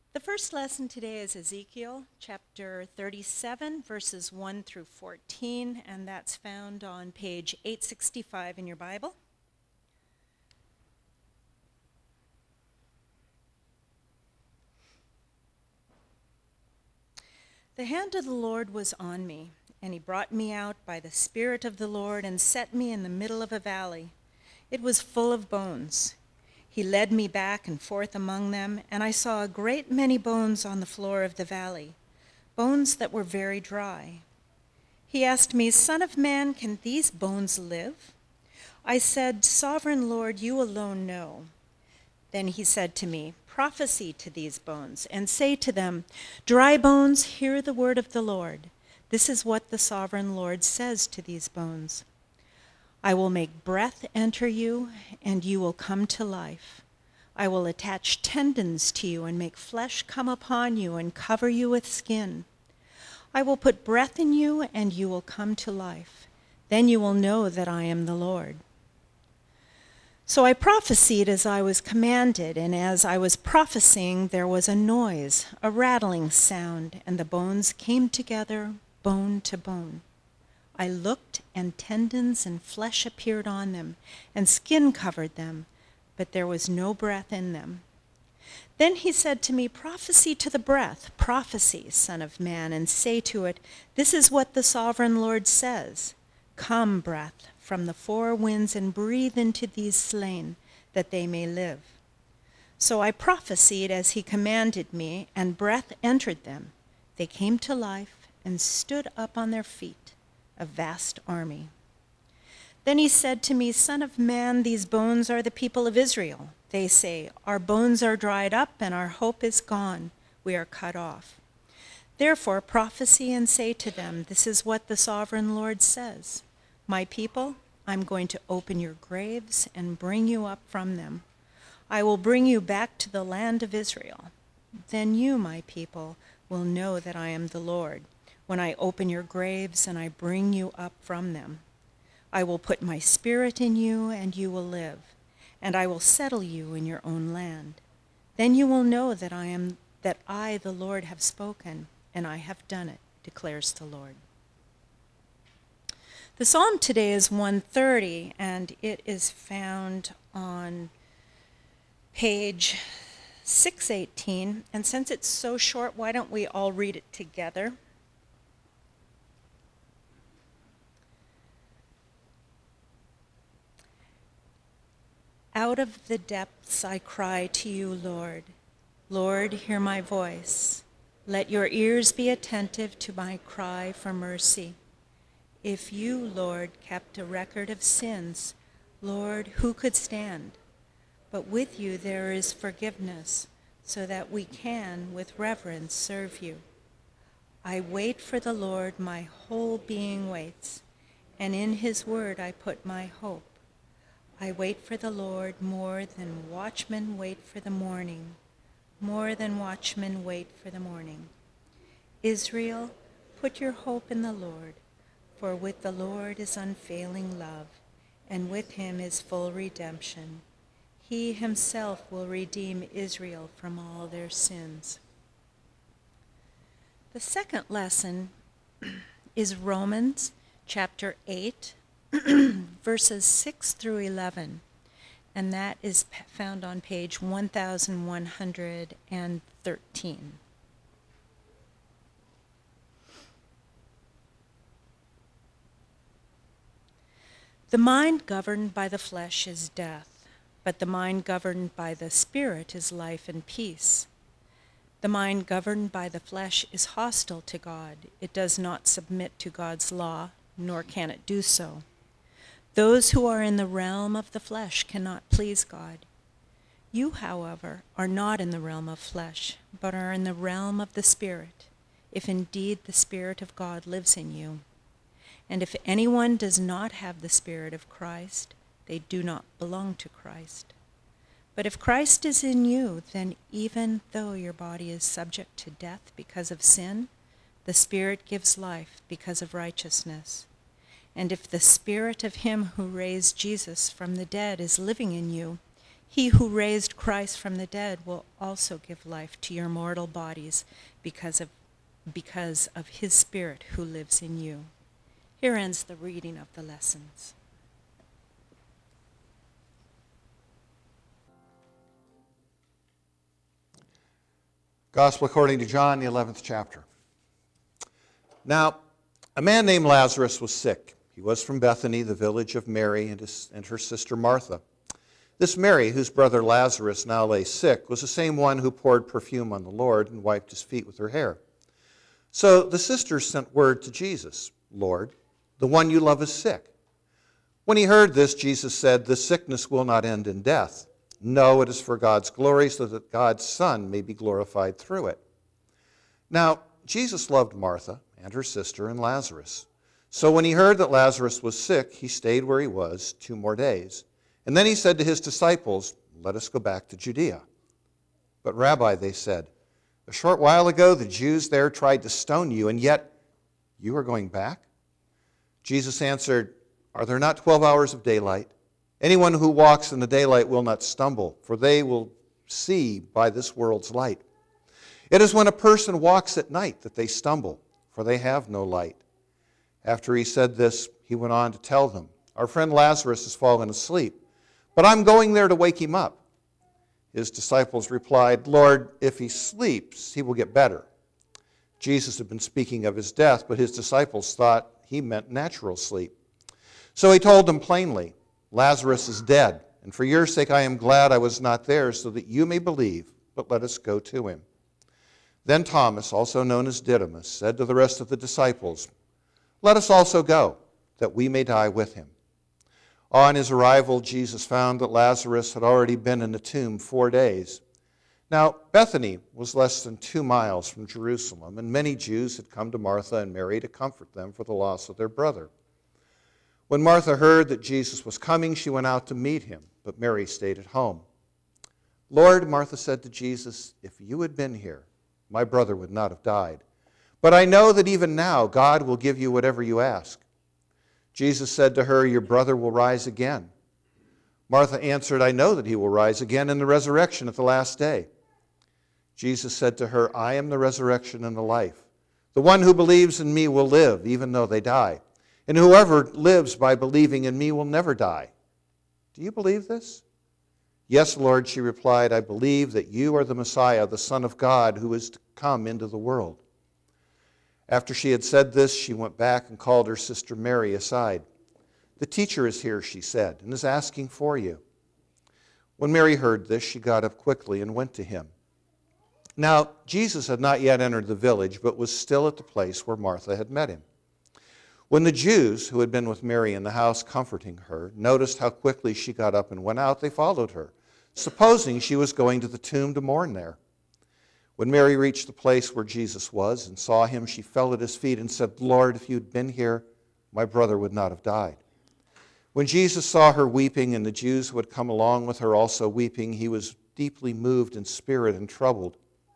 The first lesson today is Ezekiel chapter 37, verses 1 through 14, and that's found on page 865 in your Bible. The hand of the Lord was on me, and he brought me out by the Spirit of the Lord and set me in the middle of a valley. It was full of bones. He led me back and forth among them, and I saw a great many bones on the floor of the valley, bones that were very dry. He asked me, "Son of man, can these bones live?" I said, "Sovereign Lord, you alone know." Then he said to me, "Prophesy to these bones, and say to them, 'Dry bones, hear the word of the Lord. This is what the sovereign Lord says to these bones. I will make breath enter you, and you will come to life. I will attach tendons to you and make flesh come upon you and cover you with skin. I will put breath in you, and you will come to life. Then you will know that I am the Lord.'" So I prophesied as I was commanded, and as I was prophesying, there was a noise, a rattling sound, and the bones came together, bone to bone. I looked, and tendons and flesh appeared on them, and skin covered them, but there was no breath in them. Then he said to me, "Prophesy to the breath, prophesy, Son of man, and say to it, 'This is what the sovereign Lord says. Come, breath, from the four winds, and breathe into these slain, that they may live.' So I prophesied as he commanded me, and breath entered them. They came to life and stood up on their feet, a vast army. Then he said to me, "Son of man, these bones are the people of Israel. They say, 'Our bones are dried up, and our hope is gone. We are cut off.' Therefore prophesy and say to them, 'This is what the sovereign Lord says. My people, I'm going to open your graves and bring you up from them. I will bring you back to the land of Israel. Then you, my people, will know that I am the Lord, when I open your graves and I bring you up from them. I will put my spirit in you, and you will live, and I will settle you in your own land. Then you will know that I, the Lord, have spoken, and I have done it, declares the Lord." The psalm today is 130, and it is found on page 618. And since it's so short, why don't we all read it together? Out of the depths I cry to you, Lord. Lord, hear my voice. Let your ears be attentive to my cry for mercy. If you, Lord, kept a record of sins, Lord, who could stand? But with you there is forgiveness, so that we can, with reverence, serve you. I wait for the Lord, my whole being waits, and in his word I put my hope. I wait for the Lord more than watchmen wait for the morning, more than watchmen wait for the morning. Israel, put your hope in the Lord, for with the Lord is unfailing love, and with him is full redemption. He himself will redeem Israel from all their sins. The second lesson is Romans chapter 8, verses 6 through 11, and that is found on page 1113. The mind governed by the flesh is death, but the mind governed by the Spirit is life and peace. The mind governed by the flesh is hostile to God. It does not submit to God's law, nor can it do so. Those who are in the realm of the flesh cannot please God. You, however, are not in the realm of flesh, but are in the realm of the Spirit, if indeed the Spirit of God lives in you. And if anyone does not have the Spirit of Christ, they do not belong to Christ. But if Christ is in you, then even though your body is subject to death because of sin, the Spirit gives life because of righteousness. And if the Spirit of him who raised Jesus from the dead is living in you, He who raised Christ from the dead will also give life to your mortal bodies because of his Spirit who lives in you. Here ends the reading of the lessons. Gospel according to John, the 11th chapter. Now, a man named Lazarus was sick. He was from Bethany, the village of Mary and her sister Martha. This Mary, whose brother Lazarus now lay sick, was the same one who poured perfume on the Lord and wiped his feet with her hair. So the sisters sent word to Jesus, "Lord, the one you love is sick." When he heard this, Jesus said, "The sickness will not end in death. No, it is for God's glory, so that God's Son may be glorified through it." Now, Jesus loved Martha and her sister and Lazarus. So when he heard that Lazarus was sick, he stayed where he was 2 more days. And then he said to his disciples, "Let us go back to Judea." "But Rabbi," they said, "a short while ago the Jews there tried to stone you, and yet you are going back?" Jesus answered, "Are there not 12 hours of daylight? Anyone who walks in the daylight will not stumble, for they will see by this world's light. It is when a person walks at night that they stumble, for they have no light." After he said this, he went on to tell them, "Our friend Lazarus has fallen asleep, but I'm going there to wake him up." His disciples replied, "Lord, if he sleeps, he will get better." Jesus had been speaking of his death, but his disciples thought he meant natural sleep. So he told them plainly, "Lazarus is dead, and for your sake I am glad I was not there, so that you may believe, but let us go to him." Then Thomas, also known as Didymus, said to the rest of the disciples, "Let us also go, that we may die with him." On his arrival, Jesus found that Lazarus had already been in the tomb 4 days. Now, Bethany was less than 2 miles from Jerusalem, and many Jews had come to Martha and Mary to comfort them for the loss of their brother. When Martha heard that Jesus was coming, she went out to meet him, but Mary stayed at home. "Lord," Martha said to Jesus, "if you had been here, my brother would not have died. But I know that even now God will give you whatever you ask." Jesus said to her, "Your brother will rise again." Martha answered, "I know that he will rise again in the resurrection at the last day." Jesus said to her, "I am the resurrection and the life. The one who believes in me will live, even though they die. And whoever lives by believing in me will never die. Do you believe this?" "Yes, Lord," she replied, "I believe that you are the Messiah, the Son of God, who is to come into the world." After she had said this, she went back and called her sister Mary aside. "The teacher is here," she said, "and is asking for you." When Mary heard this, she got up quickly and went to him. Now, Jesus had not yet entered the village, but was still at the place where Martha had met him. When the Jews who had been with Mary in the house comforting her noticed how quickly she got up and went out, they followed her, supposing she was going to the tomb to mourn there. When Mary reached the place where Jesus was and saw him, she fell at his feet and said, "Lord, if you had been here, my brother would not have died." When Jesus saw her weeping and the Jews who had come along with her also weeping, he was deeply moved in spirit and troubled.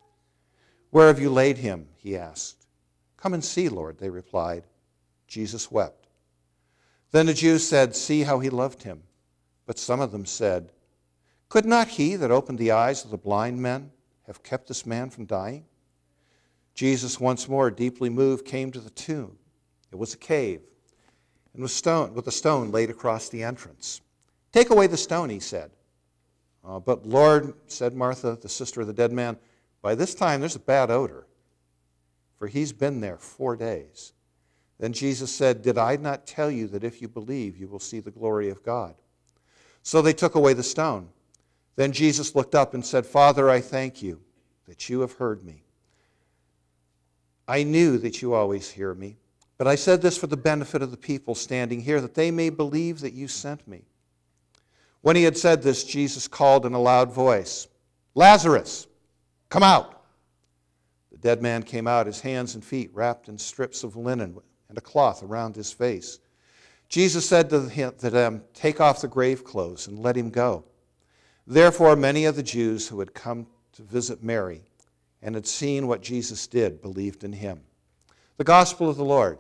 "Where have you laid him?" he asked. "Come and see, Lord," they replied. Jesus wept. Then the Jews said, "See how he loved him." But some of them said, "Could not he that opened the eyes of the blind men have kept this man from dying?" Jesus, once more deeply moved, came to the tomb. It was a cave, and with a stone laid across the entrance. "Take away the stone," he said. "But Lord," said Martha, the sister of the dead man, "by this time there's a bad odor, for he's been there 4 days." Then Jesus said, "Did I not tell you that if you believe, you will see the glory of God?" So they took away the stone. Then Jesus looked up and said, "Father, I thank you that you have heard me. I knew that you always hear me, but I said this for the benefit of the people standing here, that they may believe that you sent me." When he had said this, Jesus called in a loud voice, "Lazarus, come out!" The dead man came out, his hands and feet wrapped in strips of linen and a cloth around his face. Jesus said to them, "Take off the grave clothes and let him go." Therefore, many of the Jews who had come to visit Mary and had seen what Jesus did believed in him. The Gospel of the Lord.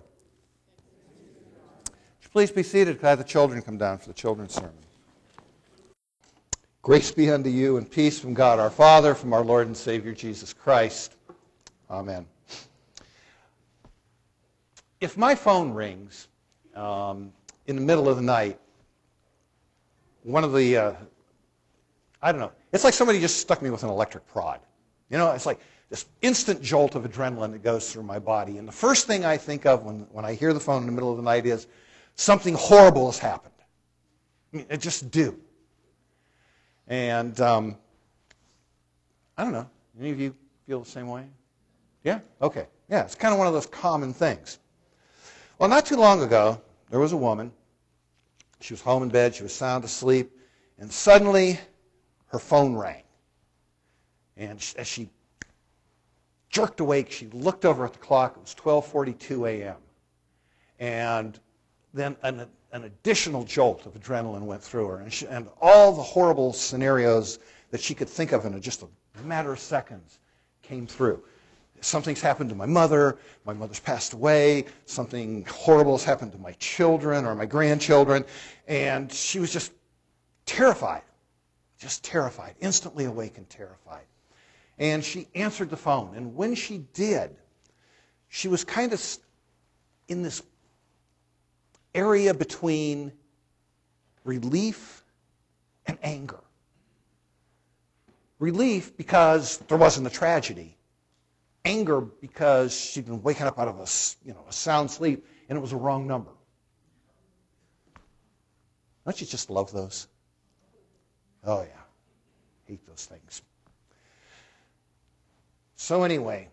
Would you please be seated? Could I have the children come down for the children's sermon? Grace be unto you and peace from God our Father, from our Lord and Savior Jesus Christ. Amen. If my phone rings in the middle of the night, one of the, I don't know, it's like somebody just stuck me with an electric prod. You know, it's like this instant jolt of adrenaline that goes through my body. And the first thing I think of when I hear the phone in the middle of the night is something horrible has happened. I mean, it just do. And I don't know, any of you feel the same way? Yeah? Okay. Yeah, it's kind of one of those common things. Well, not too long ago, there was a woman. She was home in bed. She was sound asleep. And suddenly, her phone rang. And as she jerked awake, she looked over at the clock. It was 12:42 a.m. And then an additional jolt of adrenaline went through her. And all the horrible scenarios that she could think of in just a matter of seconds came through. Something's happened to my mother's passed away, something horrible has happened to my children or my grandchildren, and she was just terrified, instantly awake and terrified. And she answered the phone, and when she did, she was kind of in this area between relief and anger. Relief because there wasn't a tragedy. Anger because she'd been waking up out of a sound sleep and it was a wrong number. Don't you just love those? Oh yeah, hate those things. So anyway,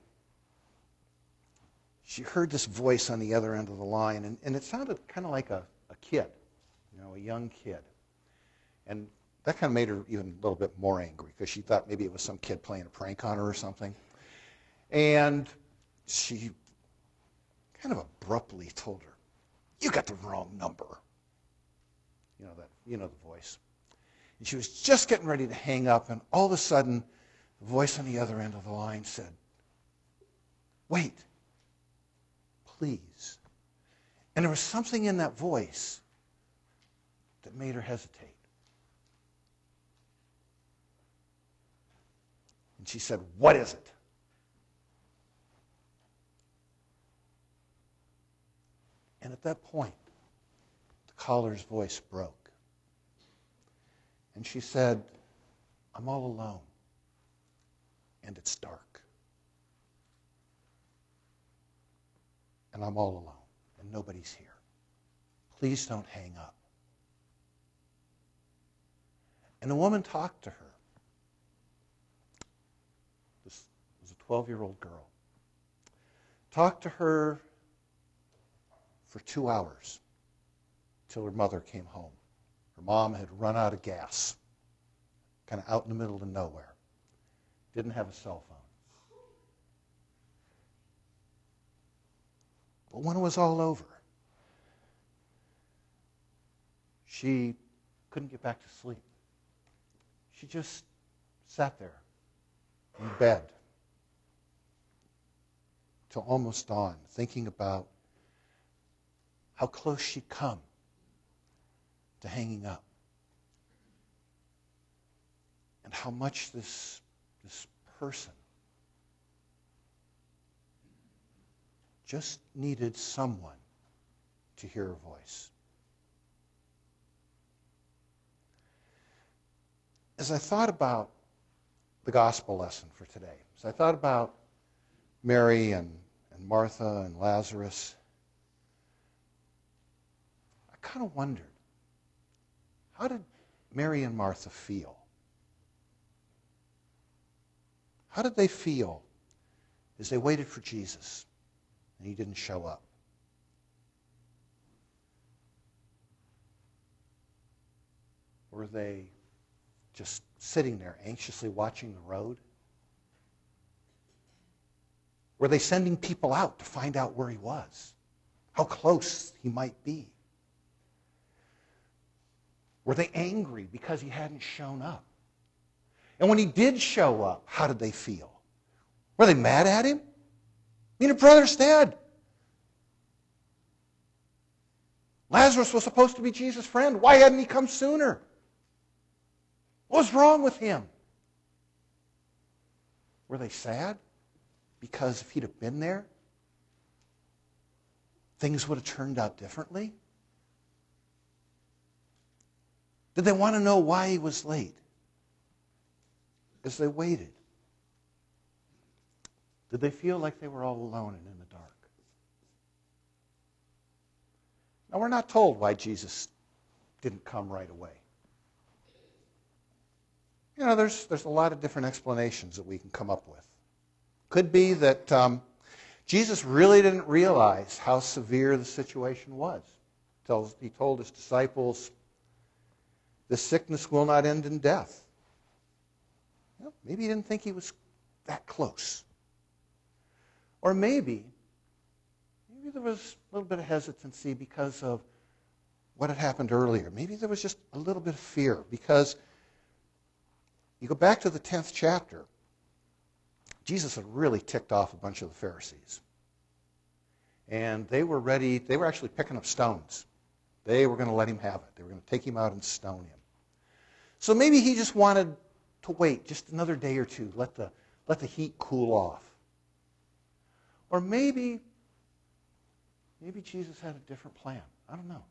she heard this voice on the other end of the line, and it sounded kind of like a kid, a young kid. And that kind of made her even a little bit more angry because she thought maybe it was some kid playing a prank on her or something. And she kind of abruptly told her, "You got the wrong number." The voice. And she was just getting ready to hang up, and all of a sudden, the voice on the other end of the line said, "Wait, please." And there was something in that voice that made her hesitate. And she said, "What is it?" And at that point, the caller's voice broke. And she said, "I'm all alone, and it's dark. And I'm all alone, and nobody's here. Please don't hang up." And the woman talked to her. This was a 12-year-old girl. Talked to her for 2 hours till her mother came home. Her mom had run out of gas, kind of out in the middle of nowhere. Didn't have a cell phone. But when it was all over, she couldn't get back to sleep. She just sat there in bed till almost dawn, thinking about how close she'd come to hanging up, and how much this person just needed someone to hear her voice. As I thought about the gospel lesson for today, as I thought about Mary and Martha and Lazarus, I kind of wondered, how did Mary and Martha feel? How did they feel as they waited for Jesus and he didn't show up? Were they just sitting there anxiously watching the road? Were they sending people out to find out where he was? How close he might be? Were they angry because he hadn't shown up? And when he did show up, how did they feel? Were they mad at him? I mean, your brother's dead. Lazarus was supposed to be Jesus' friend. Why hadn't he come sooner? What was wrong with him? Were they sad? Because if he'd have been there, things would have turned out differently? Did they want to know why he was late? As they waited, did they feel like they were all alone and in the dark? Now, we're not told why Jesus didn't come right away. You know, there's a lot of different explanations that we can come up with. Could be that Jesus really didn't realize how severe the situation was. He told his disciples, "This sickness will not end in death." Well, maybe he didn't think he was that close. Or maybe there was a little bit of hesitancy because of what had happened earlier. Maybe there was just a little bit of fear because you go back to the 10th chapter, Jesus had really ticked off a bunch of the Pharisees. And they were actually picking up stones. They were going to let him have it. They were going to take him out and stone him. So maybe he just wanted to wait just another day or two, let the heat cool off. Or maybe Jesus had a different plan. I don't know.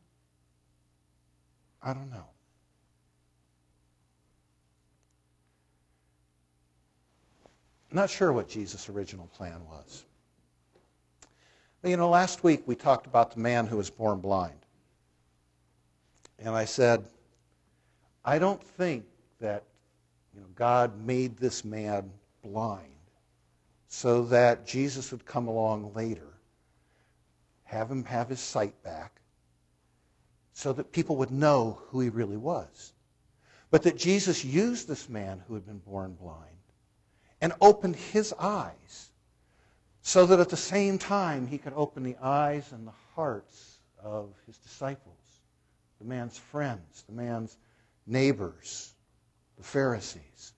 I'm not sure what Jesus' original plan was. But, last week we talked about the man who was born blind. And I said, I don't think that God made this man blind so that Jesus would come along later, have him have his sight back, so that people would know who he really was. But that Jesus used this man who had been born blind and opened his eyes so that at the same time he could open the eyes and the hearts of his disciples, the man's friends, the man's neighbors, the Pharisees.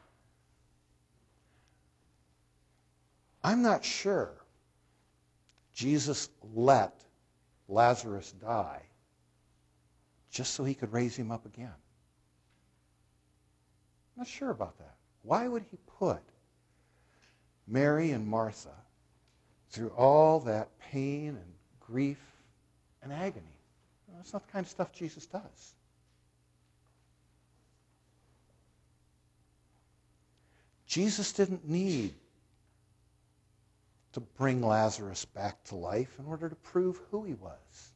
I'm not sure Jesus let Lazarus die just so he could raise him up again. I'm not sure about that. Why would he put Mary and Martha through all that pain and grief and agony? That's not the kind of stuff Jesus does. Jesus didn't need to bring Lazarus back to life in order to prove who he was.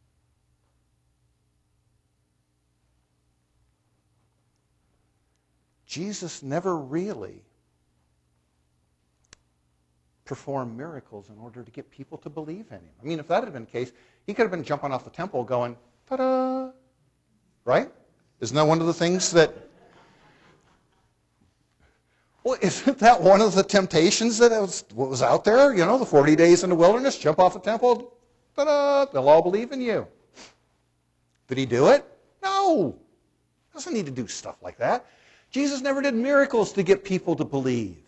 Jesus never really performed miracles in order to get people to believe in him. I mean, if that had been the case, he could have been jumping off the temple going, ta-da! Right? Isn't that one of the things that... Well, isn't that one of the temptations that was out there? The 40 days in the wilderness, jump off the temple, ta-da! They'll all believe in you. Did he do it? No. He doesn't need to do stuff like that. Jesus never did miracles to get people to believe.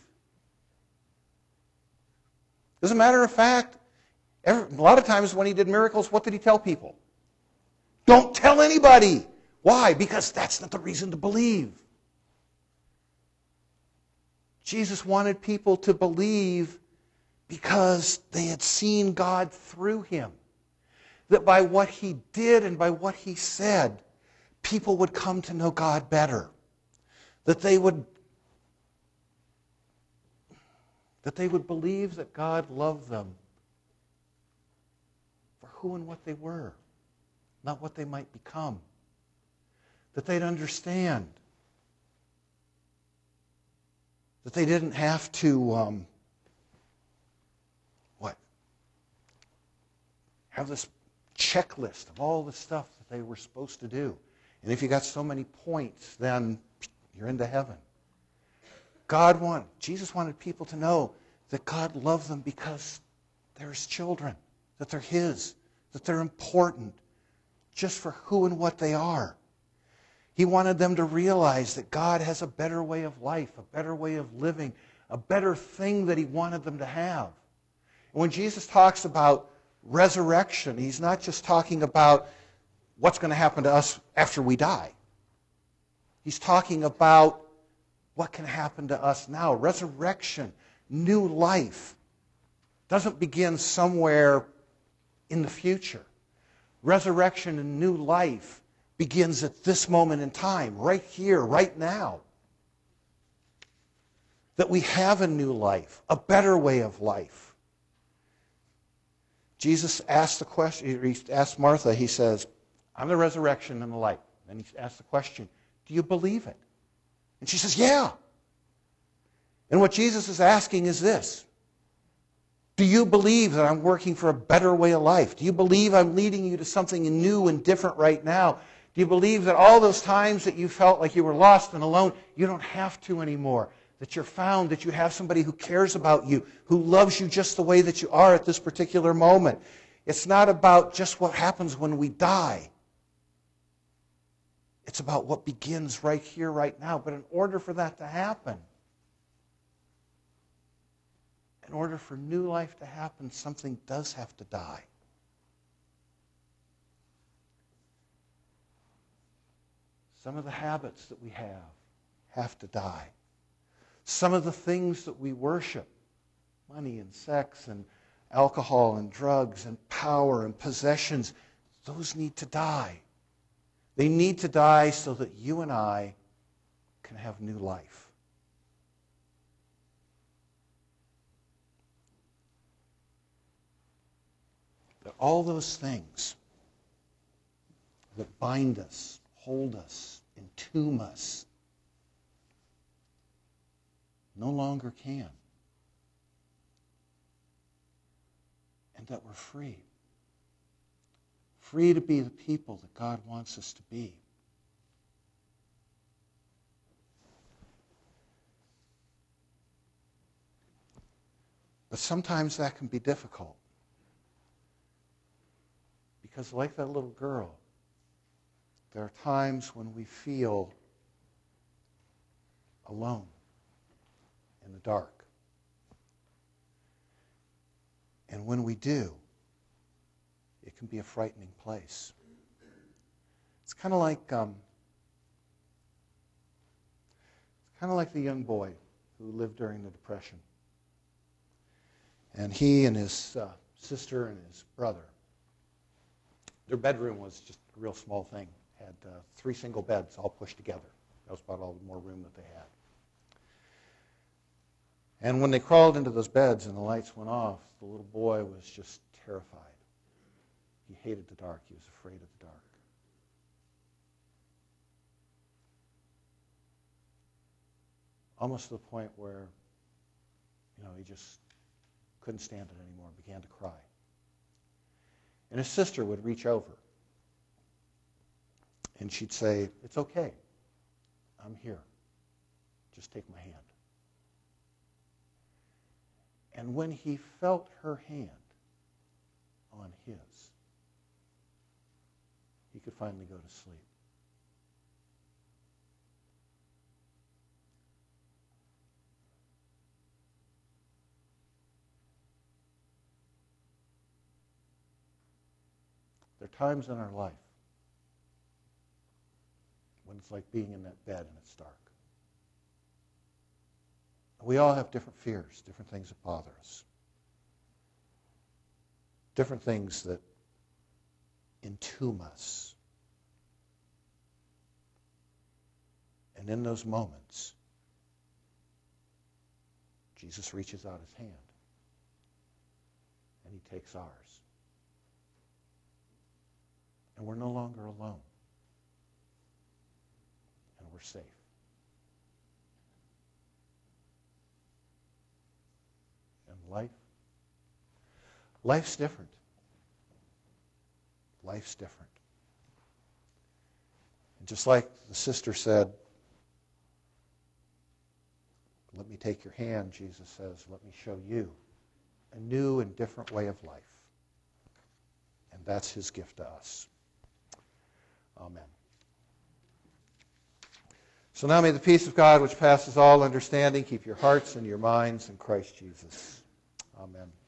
As a matter of fact, a lot of times when he did miracles, what did he tell people? Don't tell anybody. Why? Because that's not the reason to believe. Jesus wanted people to believe because they had seen God through him. That by what he did and by what he said, people would come to know God better. That they would believe that God loved them for who and what they were, not what they might become. That they'd understand that they didn't have to have this checklist of all the stuff that they were supposed to do. And if you got so many points, then you're into heaven. Jesus wanted people to know that God loved them because they're his children, that they're his, that they're important just for who and what they are. He wanted them to realize that God has a better way of life, a better way of living, a better thing that he wanted them to have. And when Jesus talks about resurrection, he's not just talking about what's going to happen to us after we die. He's talking about what can happen to us now. Resurrection, new life, doesn't begin somewhere in the future. Resurrection and new life begins at this moment in time, right here, right now. That we have a new life, a better way of life. Jesus asked the question, he asked Martha, he says, I'm the resurrection and the life. And he asked the question, do you believe it? And she says, yeah. And what Jesus is asking is this. Do you believe that I'm working for a better way of life? Do you believe I'm leading you to something new and different right now? Do you believe that all those times that you felt like you were lost and alone, you don't have to anymore? That you're found, that you have somebody who cares about you, who loves you just the way that you are at this particular moment. It's not about just what happens when we die. It's about what begins right here, right now. But in order for that to happen, in order for new life to happen, something does have to die. Some of the habits that we have to die. Some of the things that we worship, money and sex and alcohol and drugs and power and possessions, those need to die. They need to die so that you and I can have new life. That all those things that bind us, hold us, entomb us, no longer can. And that we're free. Free to be the people that God wants us to be. But sometimes that can be difficult. Because like that little girl, there are times when we feel alone in the dark. And when we do, it can be a frightening place. It's kind of like the young boy who lived during the Depression. And he and his sister and his brother, their bedroom was just a real small thing. Had 3 single beds all pushed together. That was about all the more room that they had. And when they crawled into those beds and the lights went off, the little boy was just terrified. He hated the dark. He was afraid of the dark. Almost to the point where, he just couldn't stand it anymore, began to cry. And his sister would reach over and she'd say, "It's okay. I'm here. Just take my hand." And when he felt her hand on his, he could finally go to sleep. There are times in our life when it's like being in that bed and it's dark. We all have different fears, different things that bother us, different things that entomb us. And in those moments, Jesus reaches out his hand and he takes ours. And we're no longer alone. And we're safe. And life's different. Life's different. And just like the sister said, "Let me take your hand," Jesus says, "Let me show you a new and different way of life." And that's his gift to us. Amen. So now may the peace of God, which passes all understanding, keep your hearts and your minds in Christ Jesus. Amen.